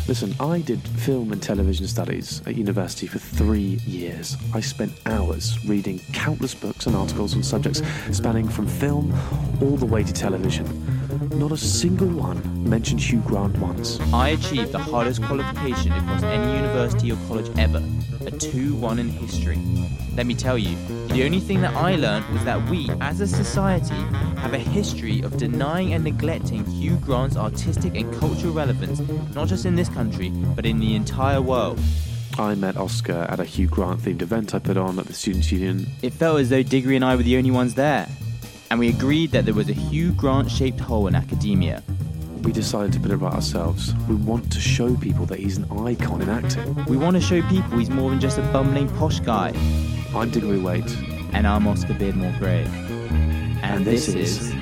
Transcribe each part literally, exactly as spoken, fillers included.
Listen, I did film and television studies at university for three years. I spent hours reading countless books and articles on subjects spanning from film all the way to television. Not a single one mentioned Hugh Grant once. I achieved the hardest qualification across any university or college ever, a two one in history. Let me tell you, the only thing that I learned was that we, as a society, have a history of denying and neglecting Hugh Grant's artistic and cultural relevance, not just in this country, but in the entire world. I met Oscar at a Hugh Grant-themed event I put on at the Students' Union. It felt as though Diggory and I were the only ones there, and we agreed that there was a Hugh Grant-shaped hole in academia. We decided to put it right ourselves. We want to show people that he's an icon in acting. We want to show people he's more than just a bumbling posh guy. I'm Diggory Waite. And I'm Oscar Beardmore Gray. And, and this, this is...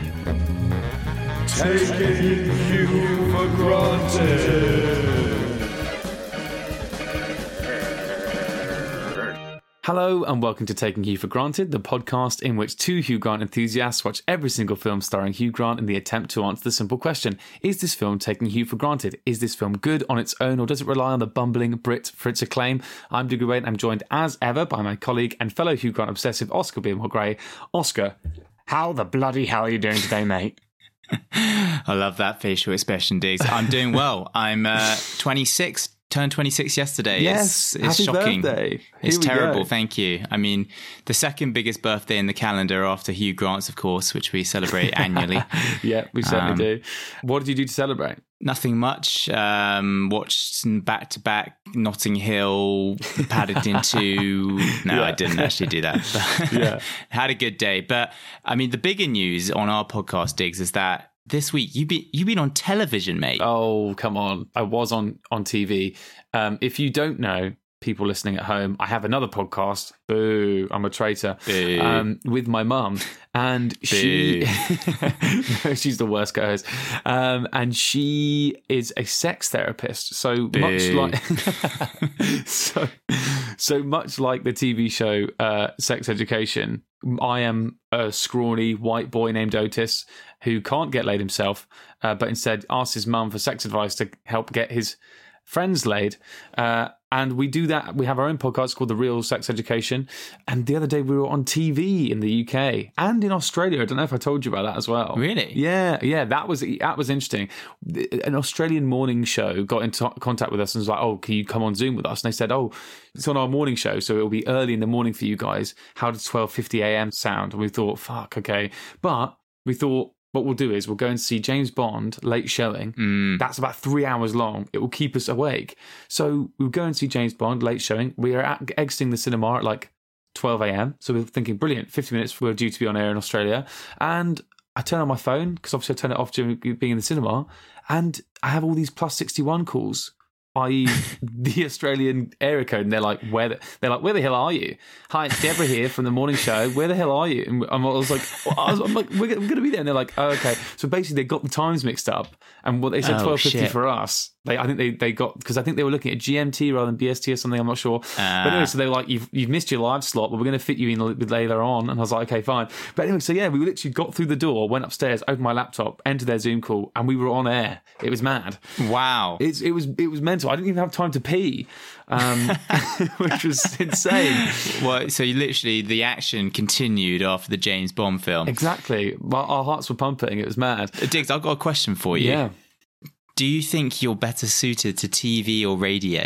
Taking Hugh for Granted. Hello and welcome to Taking Hugh for Granted, the podcast in which two Hugh Grant enthusiasts watch every single film starring Hugh Grant in the attempt to answer the simple question: is this film taking Hugh for granted? Is this film good on its own, or does it rely on the bumbling Brit for its acclaim? I'm Diggory Waite, and I'm joined as ever by my colleague and fellow Hugh Grant obsessive Oscar Beardmore Gray. Oscar, how the bloody hell are you doing today, mate? I love that facial expression, Diggs. I'm doing well. I'm uh, twenty-six. Turned twenty-six yesterday. Yes, it's, it's happy shocking. Birthday. It's terrible. Go. Thank you. I mean, the second biggest birthday in the calendar after Hugh Grant's, of course, which we celebrate annually. Yeah, we certainly um, do. What did you do to celebrate? Nothing much. Um, watched back to back Notting Hill, Paddington two. No, yeah. I didn't actually do that. But yeah, had a good day. But I mean, the bigger news on our podcast, Diggs, is that this week you've been you've been on television, mate. Oh, come on! I was on on T V. Um, if you don't know, people listening at home, I have another podcast. Boo! I'm a traitor. Boo. Um, with my mum, and she no, she's the worst co-host. Um, and she is a sex therapist. So Boo. much like so so much like the T V show uh, Sex Education. I am a scrawny white boy named Otis who can't get laid himself, uh, but instead asks his mum for sex advice to help get his friends laid. Uh, and we do that. We have our own podcast called The Real Sex Education. And the other day we were on T V in the U K and in Australia. I don't know if I told you about that as well. Really? Yeah, yeah. That was that was interesting. An Australian morning show got in t- contact with us and was like, oh, can you come on Zoom with us? And they said, oh, it's on our morning show, so it'll be early in the morning for you guys. How does twelve fifty a.m. sound? And we thought, fuck, okay. But we thought, what we'll do is we'll go and see James Bond late showing. Mm. That's about three hours long. It will keep us awake. So we'll go and see James Bond late showing. We are at, exiting the cinema at like twelve a.m. So we're thinking, brilliant, fifty minutes, we're due to be on air in Australia. And I turn on my phone, because obviously I turn it off during being in the cinema, and I have all these plus sixty-one calls, that is the Australian area code, and they're like, where the, they're like, where the hell are you? Hi, it's Deborah here from the morning show. Where the hell are you? And I'm, I was like, I was, I'm like, we're, we're going to be there. And they're like, oh, okay. So basically, they got the times mixed up, and what they said, oh, twelve fifty shit. for us. They, I think they, they got, because I think they were looking at G M T rather than B S T or something. I'm not sure. Uh, but anyway, so they were like, you've you've missed your live slot, but we're going to fit you in a little bit later on. And I was like, okay, fine. But anyway, so yeah, we literally got through the door, went upstairs, opened my laptop, entered their Zoom call, and we were on air. It was mad. Wow. It's, it was it was mental. I didn't even have time to pee, um, which was insane. Well, so you literally, the action continued after the James Bond film. Exactly. Well, our hearts were pumping. It was mad. Diggs, I've got a question for you. Yeah. Do you think you're better suited to T V or radio?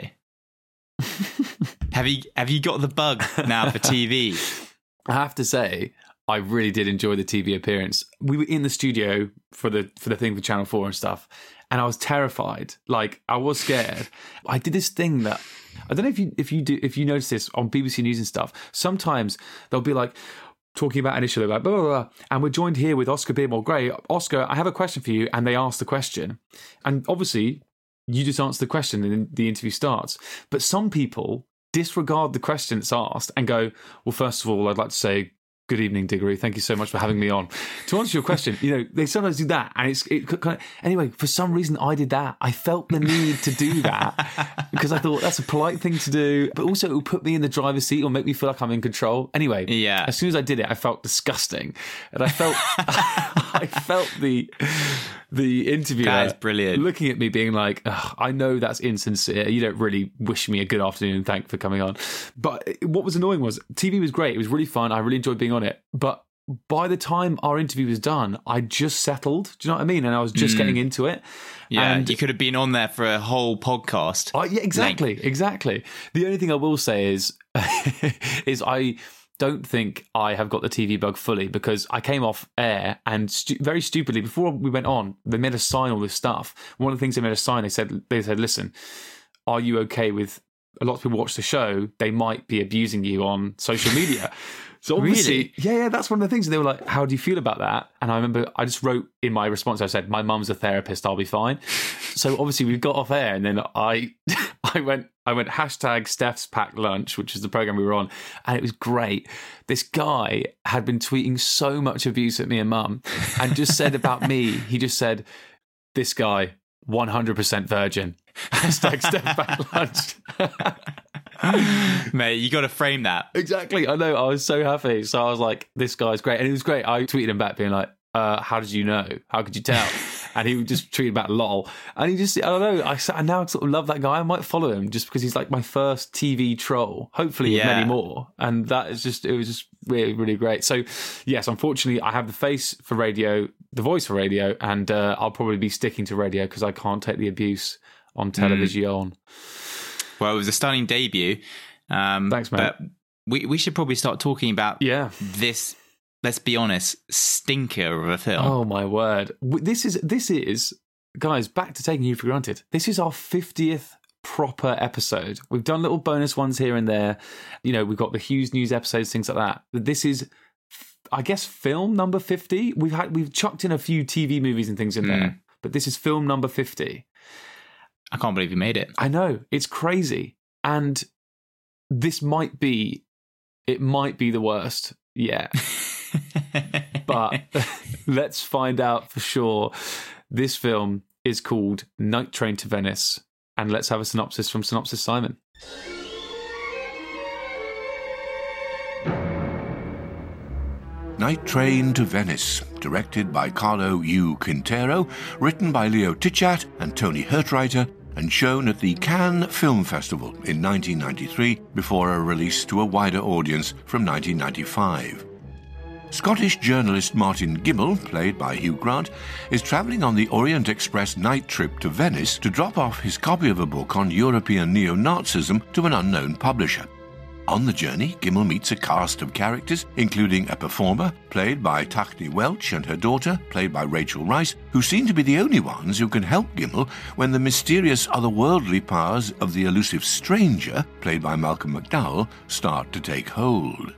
have you have you got the bug now for T V? I have to say, I really did enjoy the T V appearance. We were in the studio for the for the thing for Channel four and stuff, and I was terrified. Like, I was scared. I did this thing that I don't know if you if you do if you notice this on B B C News and stuff. Sometimes they'll be like talking about an issue, like blah, blah, blah, and we're joined here with Oscar Beardmore Gray. Oscar, I have a question for you, and they ask the question, and obviously you just answer the question, and the interview starts. But some people disregard the question that's asked and go, well, first of all, I'd like to say Good evening, Diggory. Thank you so much for having me on. To answer your question, you know, they sometimes do that, and it's it kind of, anyway. For some reason, I did that. I felt the need to do that because I thought that's a polite thing to do, but also it will put me in the driver's seat or make me feel like I'm in control. Anyway, yeah. As soon as I did it, I felt disgusting, and I felt I felt the the interviewer that is brilliant. looking at me, being like, "I know that's insincere. You don't really wish me a good afternoon and thank for coming on." But what was annoying was T V was great. It was really fun. I really enjoyed being on it. But by the time our interview was done, I just settled. Do you know what I mean? And I was just mm. getting into it. Yeah, and you could have been on there for a whole podcast. I, yeah, exactly, length. exactly. The only thing I will say is, is I don't think I have got the T V bug fully, because I came off air and stu- very stupidly, before we went on, they made us sign all this stuff. One of the things they made us sign, they said, they said, listen, are you okay with, a lot of people watch the show, they might be abusing you on social media. So obviously, really? yeah, yeah, that's one of the things. And they were like, how do you feel about that? And I remember I just wrote in my response, I said, my mum's a therapist, I'll be fine. So obviously we got off air, and then I I went I went hashtag Steph's Packed Lunch, which is the program we were on, and it was great. This guy had been tweeting so much abuse at me and mum, and just said about me, he just said, this guy, one hundred percent virgin. Hashtag Steph Packed Lunch. Mate, you got to frame that. Exactly. I know. I was so happy. So I was like, this guy's great. And it was great. I tweeted him back being like, uh, how did you know? How could you tell? And he just tweeted back lol. And he just, I don't know, I, I now sort of love that guy. I might follow him just because he's like my first T V troll. Hopefully yeah. many more. And that is just, it was just really, really great. So yes, unfortunately, I have the face for radio, the voice for radio, and uh, I'll probably be sticking to radio because I can't take the abuse on television. Mm. Well, it was a stunning debut. Um, Thanks, mate. But we, we should probably start talking about yeah. this, let's be honest, stinker of a film. Oh, my word. This is, this is, guys, back to Taking You for Granted. This is our fiftieth proper episode. We've done little bonus ones here and there. You know, we've got the Hughes News episodes, things like that. But this is, I guess, film number fifty. We've had, we've chucked in a few T V movies and things in mm. there. But this is film number fifty. I can't believe you made it. I know. It's crazy. And this might be, it might be the worst yet. But let's find out for sure. This film is called Night Train to Venice. And let's have a synopsis from Synopsis Simon. Night Train to Venice, directed by Carlo U. Quintero, written by Leo Tichat and Tony Hertreiter, and shown at the Cannes Film Festival in nineteen ninety-three before a release to a wider audience from nineteen ninety-five. Scottish journalist Martin Gimble, played by Hugh Grant, is travelling on the Orient Express night trip to Venice to drop off his copy of a book on European neo-Nazism to an unknown publisher. On the journey, Gimble meets a cast of characters, including a performer, played by Tachny Welch, and her daughter, played by Rachel Rice, who seem to be the only ones who can help Gimble when the mysterious otherworldly powers of the elusive stranger, played by Malcolm McDowell, start to take hold.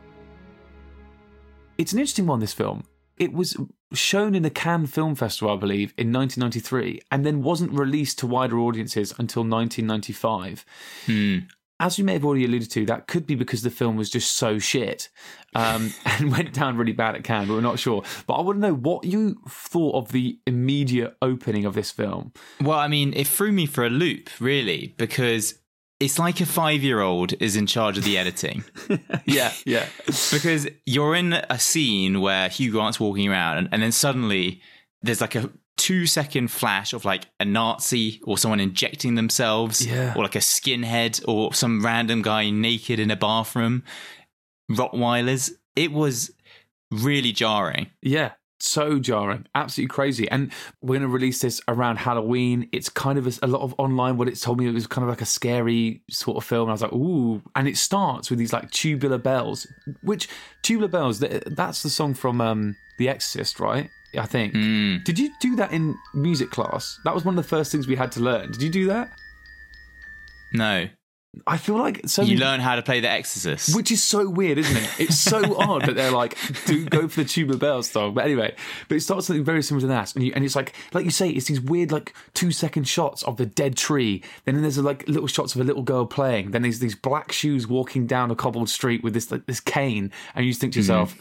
It's an interesting one, this film. It was shown in the Cannes Film Festival, I believe, in nineteen ninety-three, and then wasn't released to wider audiences until nineteen ninety-five. Hmm. As you may have already alluded to, that could be because the film was just so shit um, and went down really bad at Cannes, but we're not sure. But I want to know what you thought of the immediate opening of this film. Well, I mean, it threw me for a loop, really, because it's like a five-year-old is in charge of the editing. yeah, yeah. Because you're in a scene where Hugh Grant's walking around, and, and then suddenly there's like a two second flash of like a Nazi or someone injecting themselves, yeah. or like a skinhead or some random guy naked in a bathroom, Rottweilers. It was really jarring. Yeah, so jarring, absolutely crazy. And we're going to release this around Halloween. It's kind of a, a lot of online what it's told me it was kind of like a scary sort of film. And I was like, ooh. And it starts with these like tubular bells, which tubular bells, that's the song from um, The Exorcist, right? I think. Mm. Did you do that in music class? That was one of the first things we had to learn. Did you do that? No. I feel like so you many, learn how to play The Exorcist, which is so weird, isn't it? It's so odd that they're like, do go for the tubular bells song. But anyway, but it starts something very similar to that, and, you, and it's like, like you say, it's these weird like two second shots of the dead tree. Then there's like little shots of a little girl playing. Then there's these black shoes walking down a cobbled street with this like this cane, and you just think to yourself, mm.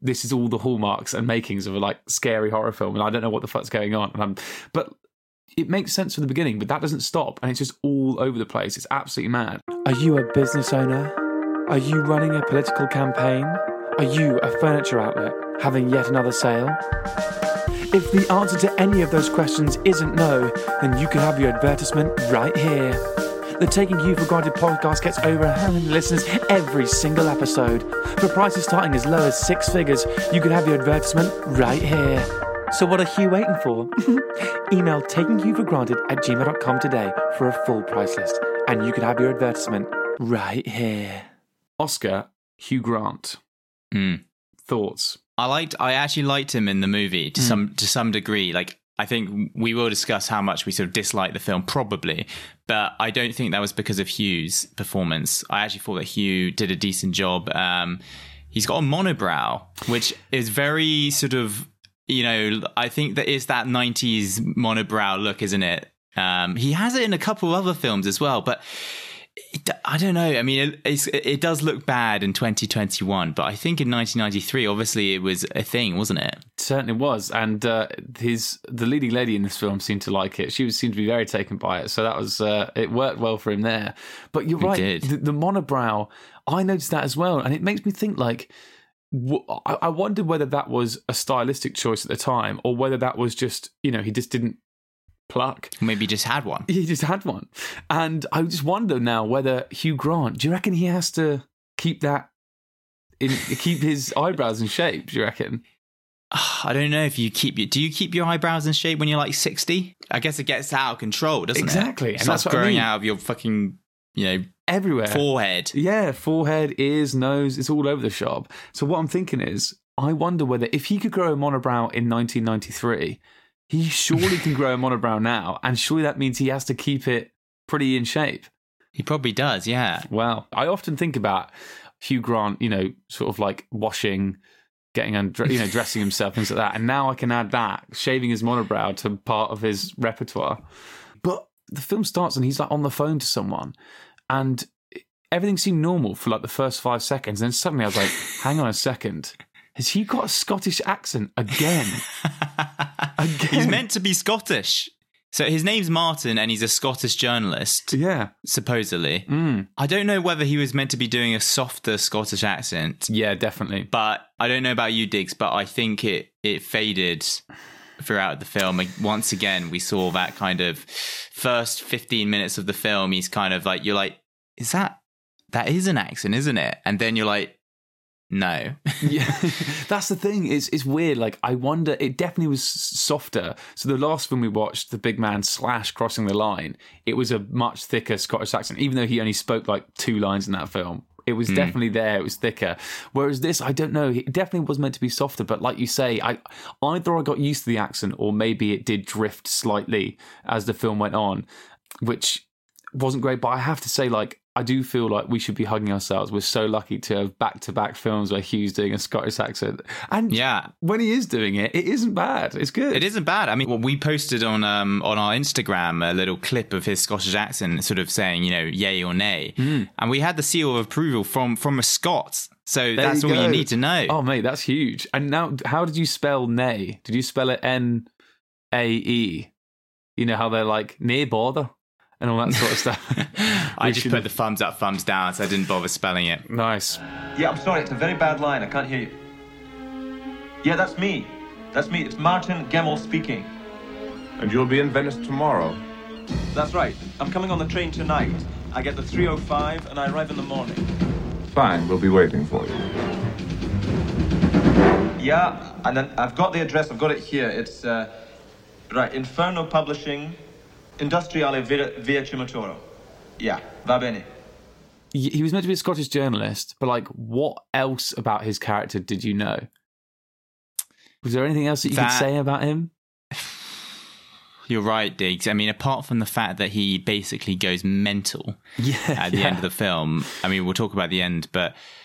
this is all the hallmarks and makings of a like scary horror film, and I don't know what the fuck's going on. And I'm, but it makes sense from the beginning, but that doesn't stop, and it's just all over the place. It's absolutely mad. Are you a business owner? Are you running a political campaign? Are you a furniture outlet having yet another sale? If the answer to any of those questions isn't no, then you can have your advertisement right here. The Taking You for Granted podcast gets over one hundred listeners every single episode. For prices starting as low as six figures, you can have your advertisement right here. So what are you waiting for? Email takingyouforgranted at gmail dot com today for a full price list, and you can have your advertisement right here. Oscar, Hugh Grant. Mm. Thoughts? I liked. I actually liked him in the movie to mm. some to some degree. Like, I think we will discuss how much we sort of dislike the film, probably, but I don't think that was because of Hugh's performance. I actually thought that Hugh did a decent job. Um, he's got a monobrow, which is very sort of, you know, I think that it's that nineties monobrow look, isn't it? Um, he has it in a couple of other films as well, but it, I don't know. I mean, it, it's, it does look bad in twenty twenty-one, but I think in nineteen ninety-three, obviously, it was a thing, wasn't it? It certainly was. And uh, his the leading lady in this film seemed to like it. She was, seemed to be very taken by it. So that was uh, it worked well for him there. But you're right. It did. The, the monobrow, I noticed that as well. And it makes me think like, I wondered whether that was a stylistic choice at the time or whether that was just, you know, he just didn't pluck. Maybe just had one. He just had one. And I just wonder now whether Hugh Grant, do you reckon he has to keep that, in, keep his eyebrows in shape, do you reckon? I don't know if you keep your, do you keep your eyebrows in shape when you're like sixty? I guess it gets out of control, doesn't exactly. it? Exactly. And that's what growing I mean. out of your fucking, you know, everywhere. Forehead. Yeah, forehead, ears, nose, it's all over the shop. So what I'm thinking is, I wonder whether if he could grow a monobrow in nineteen ninety-three, he surely can grow a monobrow now, and surely that means he has to keep it pretty in shape. He probably does, yeah. Well, I often think about Hugh Grant, you know, sort of like washing, getting undre- you know, dressing himself, things like that. And now I can add that, shaving his monobrow to part of his repertoire. But the film starts and he's like on the phone to someone, and everything seemed normal for like the first five seconds. And then suddenly I was like, hang on a second. Has he got a Scottish accent again? again? He's meant to be Scottish. So his name's Martin and he's a Scottish journalist. Yeah. Supposedly. Mm. I don't know whether he was meant to be doing a softer Scottish accent. Yeah, definitely. But I don't know about you, Diggs, but I think it, it faded throughout the film. Like, once again, we saw that kind of first fifteen minutes of the film. He's kind of like, you're like, is that, that is an accent, isn't it? And then you're like, no. Yeah, that's the thing. It's it's weird. Like, I wonder, it definitely was softer. So the last film we watched, The Big Man slash Crossing the Line, it was a much thicker Scottish accent, even though he only spoke like two lines in that film. It was mm. definitely there. It was thicker. Whereas this, I don't know. It definitely was meant to be softer. But like you say, I either I got used to the accent or maybe it did drift slightly as the film went on, which wasn't great. But I have to say, like, I do feel like we should be hugging ourselves. We're so lucky to have back-to-back films where Hugh's doing a Scottish accent. And yeah, when he is doing it, it isn't bad. It's good. It isn't bad. I mean, well, we posted on um, on our Instagram a little clip of his Scottish accent sort of saying, you know, yay or nay. Mm. And we had the seal of approval from, from a Scot. So there that's all go. You need to know. Oh, mate, that's huge. And now, how did you spell nay? Did you spell it N A E? You know how they're like, nay bother? And all that sort of stuff. I just put the thumbs up, thumbs down, so I didn't bother spelling it. Nice. Yeah, I'm sorry, it's a very bad line. I can't hear you. Yeah, that's me. That's me. It's Martin Gemmell speaking. And you'll be in Venice tomorrow? That's right. I'm coming on the train tonight. I get the three oh five and I arrive in the morning. Fine, we'll be waiting for you. Yeah, and then I've got the address. I've got it here. It's, uh, right, Inferno Publishing, Industriale Via, via Cimitoro. Yeah, va bene. He was meant to be a Scottish journalist, but like, what else about his character did you know? Was there anything else that you that, could say about him? You're right, Diggs. I mean, apart from the fact that he basically goes mental yeah, at the yeah. end of the film. I mean, we'll talk about the end, but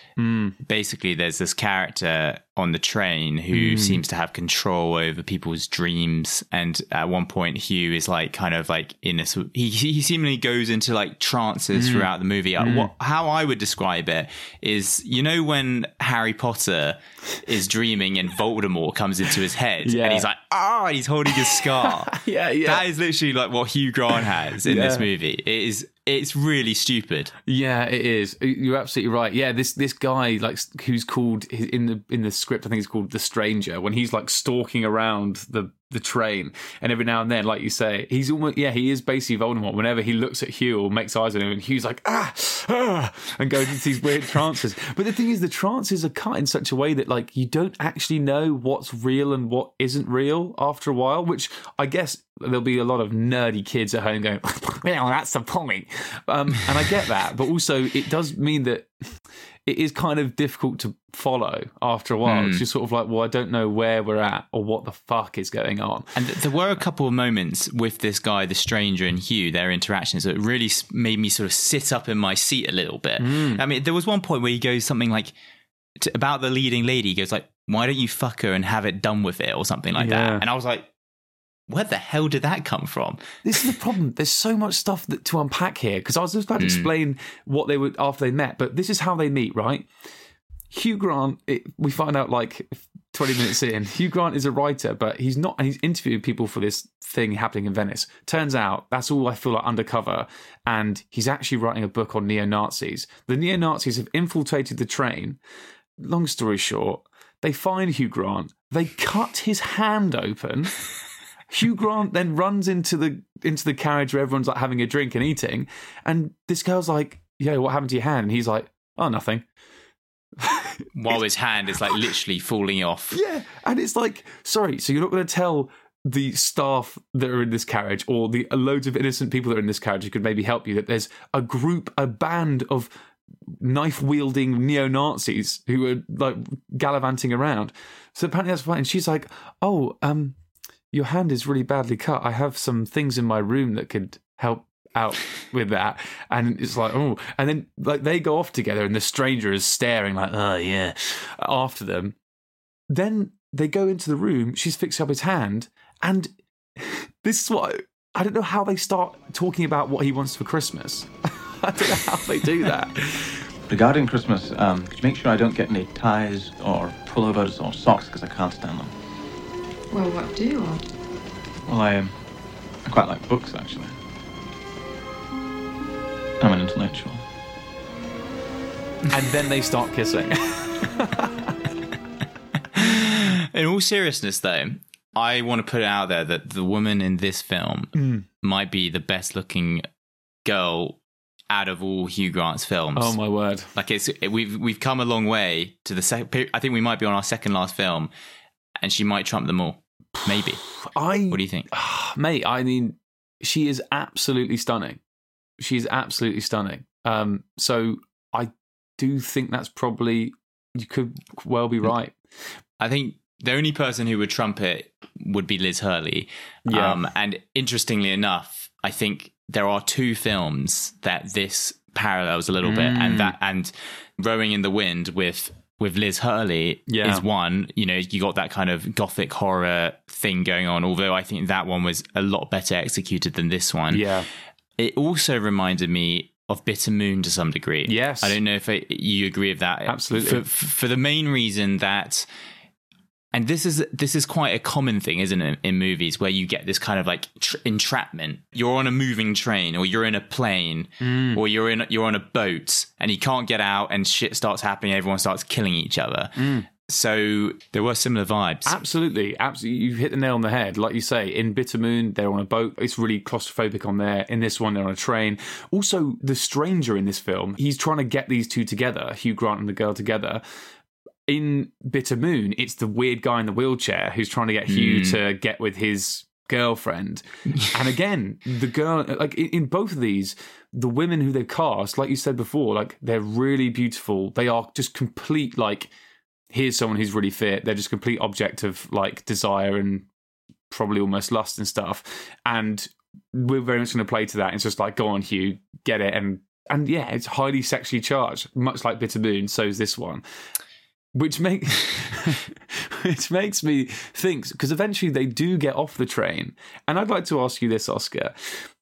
Mm. Basically, there's this character on the train who mm. seems to have control over people's dreams. And at one point, Hugh is like kind of like in a sort- he he seemingly goes into like trances mm. throughout the movie. Mm. What how I would describe it is, you know, when Harry Potter is dreaming and Voldemort comes into his head yeah. and he's like, ah, oh, and he's holding his scar. yeah, yeah. That is literally like what Hugh Grant has in yeah. this movie. It is. It's really stupid. Yeah, it is. You're absolutely right. Yeah, this this guy, like, who's called in the in the script, I think he's called the Stranger. When he's like stalking around the the train, and every now and then, like you say, he's almost yeah, he is basically Voldemort. Whenever he looks at Hugh or makes eyes on him, and Hugh's like ah, ah and goes into these weird trances. But the thing is, the trances are cut in such a way that like you don't actually know what's real and what isn't real after a while. Which I guess there'll be a lot of nerdy kids at home going, well, that's the point. Um, and I get that, but also it does mean that it is kind of difficult to follow after a while. Mm. It's just sort of like, well, I don't know where we're at or what the fuck is going on. And th- there were a couple of moments with this guy, the Stranger, and Hugh, their interactions, that really made me sort of sit up in my seat a little bit. Mm. I mean, there was one point where he goes something like, to, about the leading lady, he goes like, why don't you fuck her and have it done with it or something like yeah. that. And I was like, where the hell did that come from? This is the problem. There's so much stuff that, to unpack here, because I was just about to mm. explain what they were after they met, but this is how they meet, right? Hugh Grant, it, we find out like twenty minutes in, Hugh Grant is a writer, but he's not, and he's interviewing people for this thing happening in Venice. Turns out that's all I feel like undercover, and he's actually writing a book on neo-Nazis. The neo-Nazis have infiltrated the train. Long story short, they find Hugh Grant, they cut his hand open. Hugh Grant then runs into the into the carriage where everyone's like having a drink and eating, and this girl's like, "Yo, what happened to your hand?" And he's like, "Oh, nothing." While his hand is like literally falling off. Yeah, and it's like, sorry, so you're not going to tell the staff that are in this carriage or the loads of innocent people that are in this carriage who could maybe help you that there's a group, a band of knife-wielding neo-Nazis who are like gallivanting around. So apparently that's fine. And she's like, "Oh, um. your hand is really badly cut. I have some things in my room that could help out with that." And it's like, oh, and then like they go off together and the Stranger is staring like, oh yeah, after them. Then they go into the room, she's fixing up his hand, and this is what, I don't know how they start talking about what he wants for Christmas. I don't know how they do that. Regarding Christmas, um, could you make sure I don't get any ties or pullovers or socks, because I can't stand them. Well, what do you want? Well, I, um, I quite like books, actually. I'm an intellectual. And then they start kissing. In all seriousness, though, I want to put it out there that the woman in this film mm. might be the best-looking girl out of all Hugh Grant's films. Oh my word! Like it's it, we've we've come a long way to the second. I think we might be on our second last film. And she might trump them all. Maybe. I. What do you think? Mate, I mean, she is absolutely stunning. She is absolutely stunning. Um, so I do think that's probably, you could well be right. I think the only person who would trump it would be Liz Hurley. Yeah. Um, and interestingly enough, I think there are two films that this parallels a little mm. bit. And that and Rowing in the Wind with... with Liz Hurley yeah. is one, you know, you got that kind of gothic horror thing going on, although I think that one was a lot better executed than this one. Yeah. It also reminded me of Bitter Moon to some degree. Yes. I don't know if I, you agree with that. Absolutely. For, for the main reason that, and this is this is quite a common thing, isn't it, in movies where you get this kind of like tr- entrapment. You're on a moving train, or you're in a plane, mm. or you're in you're on a boat, and you can't get out, and shit starts happening. Everyone starts killing each other. Mm. So there were similar vibes. Absolutely, absolutely. You've hit the nail on the head. Like you say, in Bitter Moon, they're on a boat. It's really claustrophobic on there. In this one, they're on a train. Also, the Stranger in this film, he's trying to get these two together, Hugh Grant and the girl together. In Bitter Moon, it's the weird guy in the wheelchair who's trying to get Hugh mm. to get with his girlfriend. And again, the girl, like in, in both of these, the women who they cast, like you said before, like they're really beautiful. They are just complete, like, here's someone who's really fit. They're just complete object of like desire and probably almost lust and stuff. And we're very much going to play to that. It's just like, go on, Hugh, get it and And yeah, it's highly sexually charged, much like Bitter Moon, so is this one. Which, make, which makes me think, because eventually they do get off the train. And I'd like to ask you this, Oscar.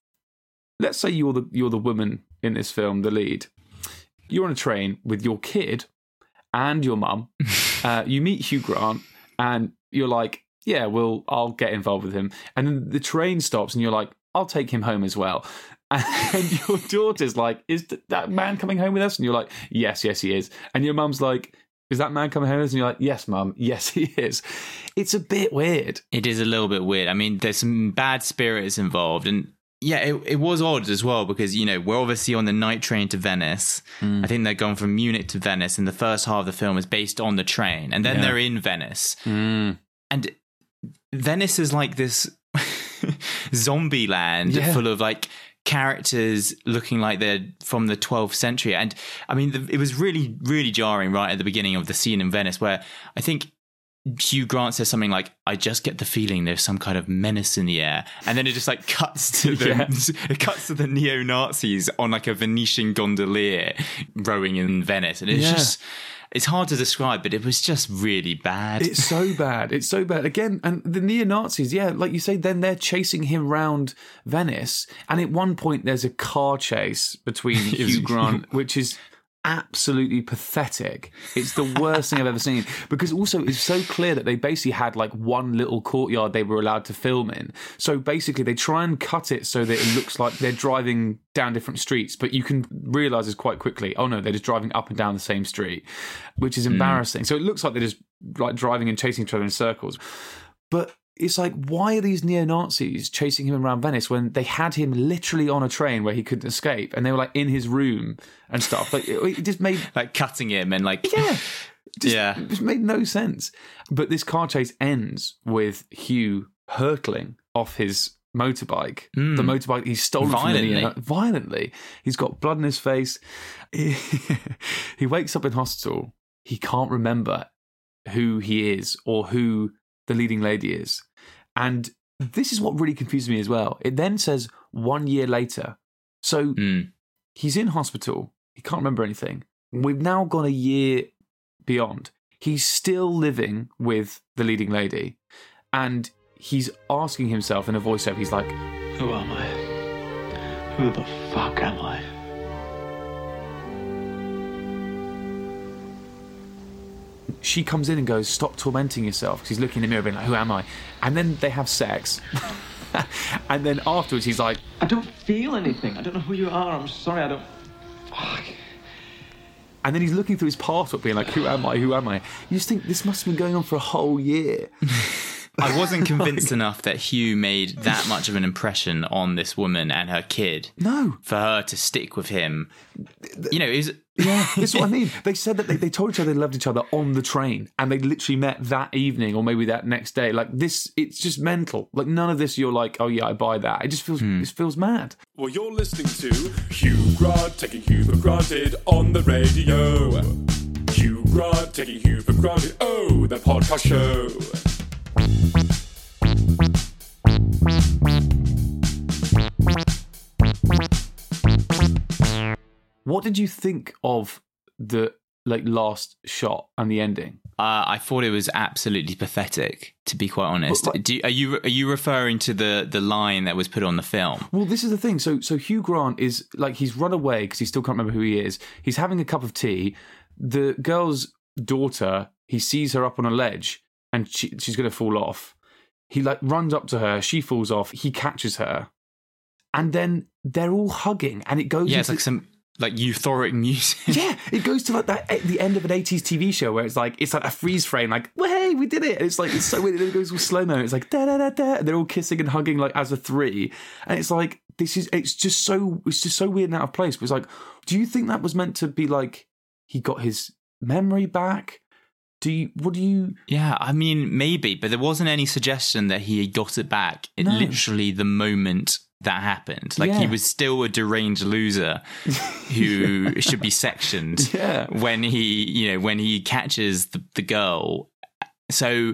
Let's say you're the you're the woman in this film, the lead. You're on a train with your kid and your mum. uh, you meet Hugh Grant and you're like, yeah, well, I'll get involved with him. And then the train stops and you're like, I'll take him home as well. And your daughter's like, is th- that man coming home with us? And you're like, yes, yes, he is. And your mum's like, is that man coming home with us? And you're like, yes, mum, yes, he is. It's a bit weird. It is a little bit weird. I mean, there's some bad spirits involved. And yeah, it, it was odd as well because, you know, we're obviously on the night train to Venice. Mm. I think they're going from Munich to Venice, and the first half of the film is based on the train. And then yeah. they're in Venice. Mm. And Venice is like this zombie land yeah. full of like characters looking like they're from the twelfth century. And I mean, the, it was really, really jarring right at the beginning of the scene in Venice where I think Hugh Grant says something like, I just get the feeling there's some kind of menace in the air. And then it just like cuts to the, yeah. it cuts to the neo-Nazis on like a Venetian gondolier rowing in Venice. And it's yeah. just, it's hard to describe, but it was just really bad. It's so bad. It's so bad. Again, and the neo-Nazis, yeah, like you say, then they're chasing him round Venice. And at one point, there's a car chase between Hugh Grant, which is absolutely pathetic. It's the worst thing I've ever seen. Because also, it's so clear that they basically had like one little courtyard they were allowed to film in. So basically, they try and cut it so that it looks like they're driving down different streets, but you can realise this quite quickly. Oh no, they're just driving up and down the same street, which is embarrassing. Mm. So it looks like they're just like driving and chasing each other in circles. But it's like, why are these neo-Nazis chasing him around Venice when they had him literally on a train where he couldn't escape, and they were like in his room and stuff? Like it, it just made like cutting him and like yeah, just, yeah, it just made no sense. But this car chase ends with Hugh hurtling off his motorbike. Mm. The motorbike he's stolen violently. from the violently. He's got blood in his face. He, he wakes up in hospital. He can't remember who he is or who the leading lady is. And this is what really confused me as well. It then says one year later. So mm. he's in hospital. He can't remember anything. We've now gone a year beyond. He's still living with the leading lady. And he's asking himself in a voiceover, he's like, who am I? Who the fuck am I? She comes in and goes, stop tormenting yourself, because he's looking in the mirror being like, who am I? And then they have sex. And then afterwards he's like, I don't feel anything. I don't know who you are. I'm sorry, I don't... Fuck. And then he's looking through his passport being like, who am I? Who am I? You just think this must have been going on for a whole year. I wasn't convinced enough that Hugh made that much of an impression on this woman and her kid. No. For her to stick with him. You know, it was... Yeah, that's what I mean. They said that they, they told each other they loved each other on the train, and they literally met that evening or maybe that next day. Like this, it's just mental. Like none of this you're like, oh yeah, I buy that. It just feels, hmm. it feels mad. Well, you're listening to Hugh Grant taking Hugh for granted on the radio. Hugh Grant taking Hugh for granted. Oh, the podcast show. What did you think of the like last shot and the ending? Uh, I thought it was absolutely pathetic, to be quite honest. But, like, Do you, are you are you referring to the, the line that was put on the film? Well, this is the thing. So so Hugh Grant is like, he's run away because he still can't remember who he is. He's having a cup of tea. The girl's daughter, he sees her up on a ledge and she, she's going to fall off. He like runs up to her. She falls off. He catches her, and then they're all hugging, and it goes. Yeah, into, it's like some. Like euphoric music. Yeah, it goes to like that at the end of an eighties T V show where it's like it's like a freeze frame, like, well, hey, we did it. And it's like it's so weird. It goes with slow mo. It's like da da da da, and they're all kissing and hugging like as a three. And it's like this is it's just so it's just so weird and out of place. But it's like, do you think that was meant to be like he got his memory back? Do you? What do you? Yeah, I mean maybe, but there wasn't any suggestion that he got it back. It No. literally the moment that happened. Like Yeah. he was still a deranged loser who should be sectioned Yeah. when he, you know, when he catches the, the girl. So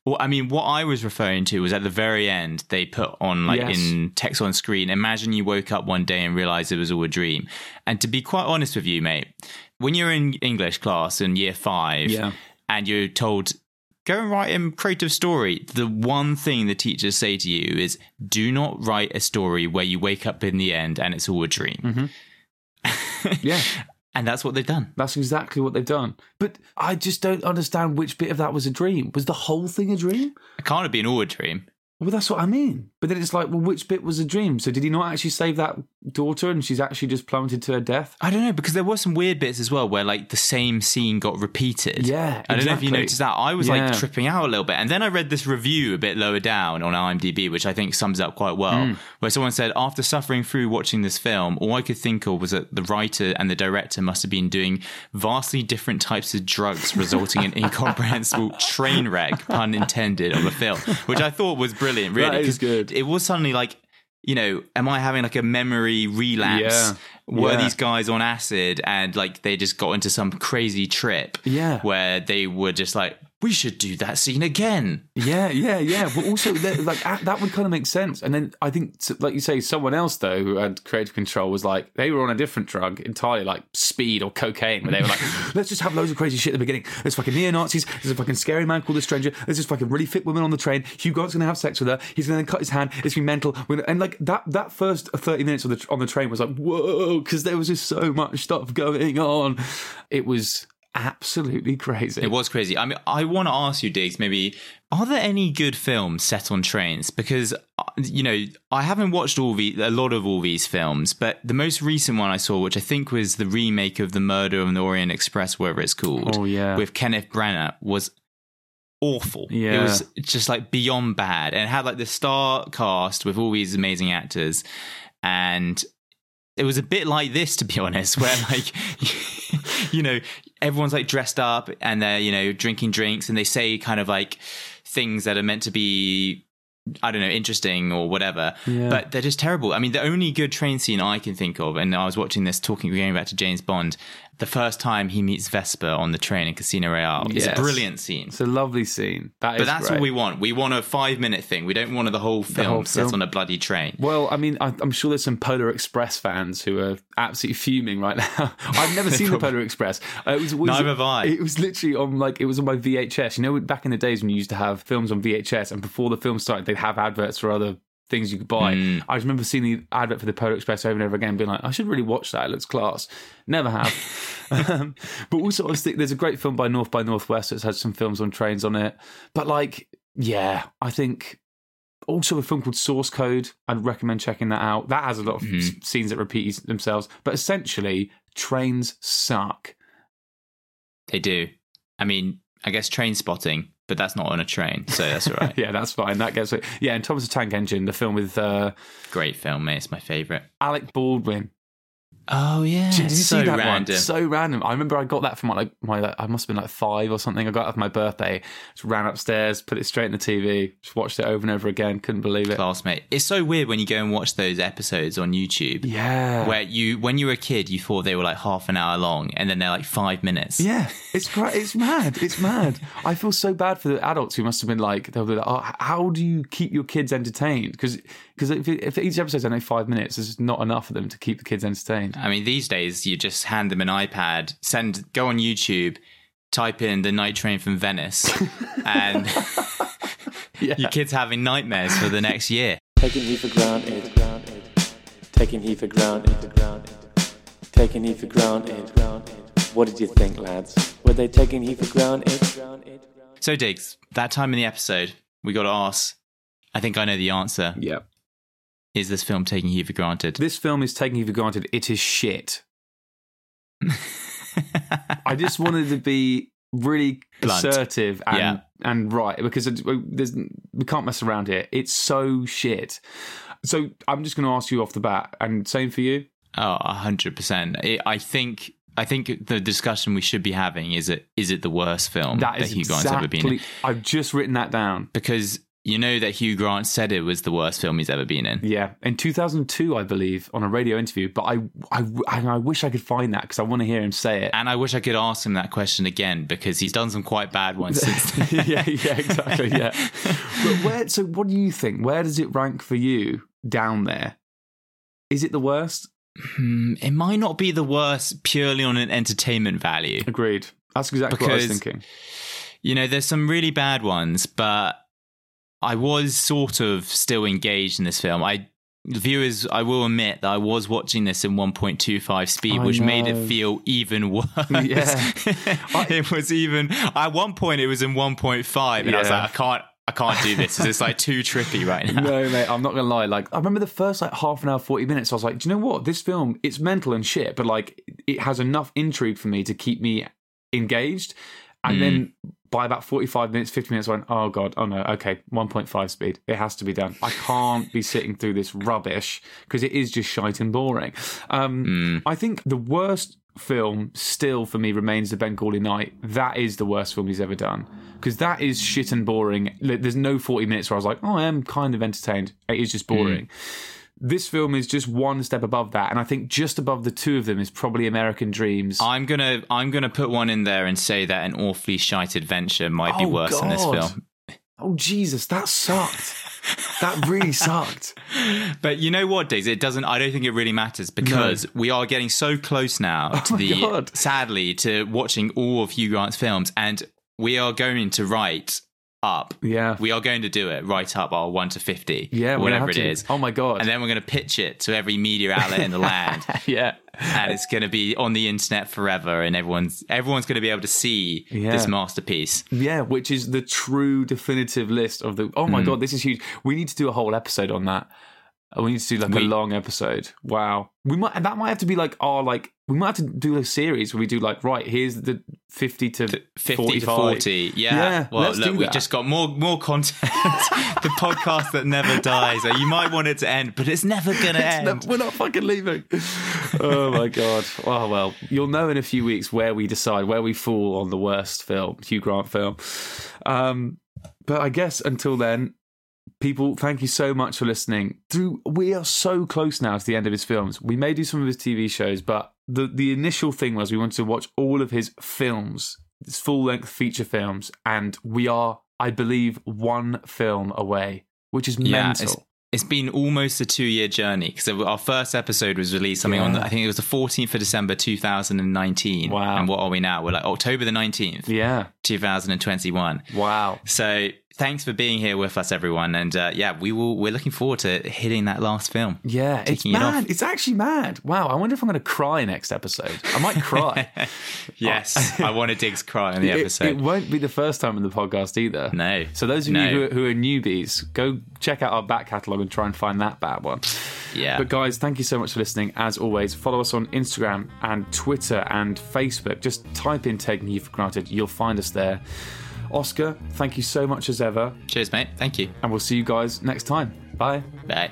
Well, I mean, what I was referring to was at the very end, they put on, like, Yes. in text on screen, imagine you woke up one day and realized it was all a dream. And to be quite honest with you, mate, when you're in English class in year five Yeah. and you're told, go and write a creative story, the one thing the teachers say to you is, do not write a story where you wake up in the end and it's all a dream. Mm-hmm. Yeah. And that's what they've done. That's exactly what they've done. But I just don't understand which bit of that was a dream. Was the whole thing a dream? It can't have been all a dream. Well, that's what I mean. But then it's like, well, which bit was a dream? So did he not actually save that daughter and she's actually just plummeted to her death? I don't know, because there were some weird bits as well where, like, the same scene got repeated. Yeah, I don't know if you exactly. noticed that. I was, Yeah. like, tripping out a little bit. And then I read this review a bit lower down on IMDb, which I think sums it up quite well, Mm. where someone said, after suffering through watching this film, all I could think of was that the writer and the director must have been doing vastly different types of drugs, resulting in incomprehensible train wreck, pun intended, of a film, which I thought was brilliant, really. That is 'cause good. It was suddenly like, you know, am I having like a memory relapse? Yeah. Were Yeah. these guys on acid and like they just got into some crazy trip Yeah. where they were just like, we should do that scene again. Yeah, yeah, yeah. But also, that- like a- that would kind of make sense. And then I think, like you say, someone else though who had creative control was like they were on a different drug entirely, like speed or cocaine, where they were like, let's just have loads of crazy shit at the beginning. There's fucking neo Nazis. There's a fucking scary man called the Stranger. There's this fucking really fit woman on the train. Hugh Grant's gonna have sex with her. He's gonna cut his hand. It's gonna be mental. We're gonna- And like that, that first thirty minutes on the on the train was like whoa, because there was just so much stuff going on. It was absolutely crazy. It was crazy. I mean, I want to ask you, Diggs, maybe, are there any good films set on trains? Because, uh, you know, I haven't watched all the, a lot of all these films, but the most recent one I saw, which I think was the remake of The Murder on the Orient Express, whatever it's called, Oh, yeah. with Kenneth Branagh, was awful. Yeah. It was just like beyond bad. And it had like the star cast with all these amazing actors. And it was a bit like this, to be honest, where like, you know, everyone's like dressed up and they're, you know, drinking drinks and they say kind of like things that are meant to be, I don't know, interesting or whatever, Yeah. but they're just terrible. I mean, the only good train scene I can think of, and I was watching this talking, going back to James Bond, the first time he meets Vesper on the train in Casino Royale. It's a Yes. brilliant scene. It's a lovely scene. That But is that's great. all we want. We want a five minute thing. We don't want the whole film whole set film. on a bloody train. Well, I mean, I, I'm sure there's some Polar Express fans who are absolutely fuming right now. I've never seen the Polar Express. Uh, it was, was, Neither have I. It was literally on like it was on my V H S. You know, back in the days when you used to have films on V H S, and before the film started, they'd have adverts for other things you could buy. Mm. I remember seeing the advert for the Polar Express over and over again, being like, I should really watch that. It looks class. Never have. um, but also, I was thinking, there's a great film by North by Northwest that's had some films on trains on it. But like, yeah, I think. Also, a film called Source Code. I'd recommend checking that out. That has a lot of Mhm. s- scenes that repeat themselves. But essentially, trains suck. They do. I mean, I guess Train Spotting, but that's not on a train, so that's all right. Yeah, that's fine. That gets it. Yeah, and Thomas the Tank Engine, the film with uh, Great film, mate. It's my favourite. Alec Baldwin. Oh, yeah. Did you so see that random. one? So random. I remember I got that from like my, like, I must have been like five or something. I got it for my birthday. Just ran upstairs, put it straight in the T V, just watched it over and over again. Couldn't believe it. Classmate. It's so weird when you go and watch those episodes on YouTube. Yeah. Where you, when you were a kid, you thought they were like half an hour long, and then they're like five minutes. Yeah, it's great. It's mad. It's mad. I feel so bad for the adults who must have been like, they'll be like, oh, how do you keep your kids entertained? Because because if, it- if each episode's only five minutes, there's not enough of them to keep the kids entertained. I mean, these days you just hand them an iPad, send, go on YouTube, type in the night train from Venice, and Yeah. your kids having nightmares for the next year. Taking he for granted. Taking he for granted. Taking he for granted. What did you think, lads? Were they taking he for granted? So, Diggs, that time in the episode, we got to ask, I think I know the answer. Yeah. Is this film taking you for granted? This film is taking you for granted. It is shit. I just wanted to be really Blunt. assertive and Yeah. and right, because it- there's, we can't mess around here. It's so shit. So I'm just going to ask you off the bat, and same for you. Oh, a hundred percent. I think I think the discussion we should be having is it is it the worst film That is Hugh Grant's ever been in? exactly. I've just written that down. Because You know that Hugh Grant said it was the worst film he's ever been in. Yeah, in two thousand two, I believe, on a radio interview. But I, I, I wish I could find that because I want to hear him say it. And I wish I could ask him that question again because he's done some quite bad ones since then. yeah, yeah, exactly. Yeah. But where? So, what do you think? Where does it rank for you down there? Is it the worst? Hmm, it might not be the worst purely on an entertainment value. Agreed. That's exactly because, what I was thinking. You know, there's some really bad ones, but I was sort of still engaged in this film. I viewers, I will admit that I was watching this in one point two five speed, I which know. made it feel even worse. Yeah. It was even at one point it was in one point five, and yeah. I was like, I can't. I can't do this. It's like too trippy right now. No, mate, I'm not going to lie. Like, I remember the first like half an hour, forty minutes, I was like, do you know what? This film, it's mental and shit, but like, it has enough intrigue for me to keep me engaged. And mm. then by about forty-five minutes, fifty minutes, I went, oh God, oh no, okay, one point five speed. It has to be done. I can't be sitting through this rubbish because it is just shite and boring. Um, mm. I think the worst film still for me remains The Bengali Night. That is the worst film he's ever done because that is shit and boring. There's no forty minutes where I was like, oh, I am kind of entertained. It is just boring. Mm. This film is just one step above that, and I think just above the two of them is probably American Dreams. I'm gonna I'm gonna put one in there and say that An Awfully Shite Adventure might be oh, worse God. than this film. Oh Jesus, that sucked. That really sucked. But you know what, Diggs? It doesn't. I don't think it really matters because no. we are getting so close now to oh the God. sadly to watching all of Hugh Grant's films, and we are going to write up. Yeah. We are going to do it, write up our one to fifty. Yeah, whatever it to. is. Oh my God. And then we're going to pitch it to every media outlet in the land. Yeah. And it's going to be on the internet forever, and everyone's everyone's going to be able to see yeah. this masterpiece. Yeah, which is the true definitive list of the. Oh my mm. God, this is huge. We need to do a whole episode on that. We need to do like we, a long episode. Wow, we might that might have to be like our like we might have to do a series where we do like right here's the fifty to fifty forty-five. to forty. Yeah. yeah well, let's look, do we that. just got more more content. The podcast that never dies. You might want it to end, but it's never going to end. Never, we're not fucking leaving. Oh my God. Oh well, you'll know in a few weeks where we decide where we fall on the worst film, Hugh Grant film. Um, but I guess until then. People, thank you so much for listening. Through, we are so close now to the end of his films. We may do some of his T V shows, but the, the initial thing was we wanted to watch all of his films, his full-length feature films, and we are, I believe, one film away, which is yeah, mental. It's, it's been almost a two-year journey because our first episode was released something yeah. on, the, I think it was the fourteenth of December two thousand nineteen. Wow. And what are we now? We're like October the nineteenth. Yeah. two thousand twenty-one. Wow. So thanks for being here with us, everyone, and uh, yeah, we will. We're looking forward to hitting that last film. Yeah, it's mad. It it's actually mad. Wow, I wonder if I'm going to cry next episode. I might cry. Yes, I want to Diggs cry on the it, episode. It won't be the first time in the podcast either. No. So those of no. you who are, who are newbies, go check out our back catalogue and try and find that bad one. Yeah. But guys, thank you so much for listening. As always, follow us on Instagram and Twitter and Facebook. Just type in Taking You for Granted. You'll find us there. Oscar, thank you so much as ever. Cheers, mate. Thank you. And we'll see you guys next time. Bye. Bye.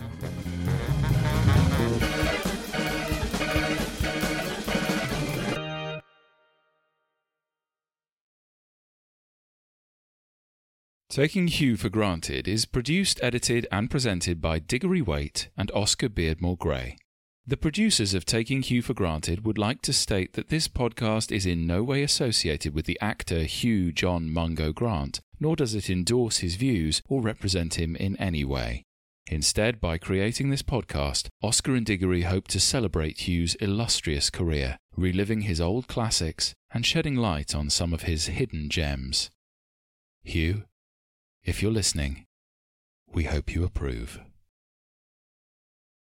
Taking Hugh for Granted is produced, edited and presented by Diggory Waite and Oscar Beardmore Gray. The producers of Taking Hugh for Granted would like to state that this podcast is in no way associated with the actor Hugh John Mungo Grant, nor does it endorse his views or represent him in any way. Instead, by creating this podcast, Oscar and Diggory hope to celebrate Hugh's illustrious career, reliving his old classics and shedding light on some of his hidden gems. Hugh, if you're listening, we hope you approve.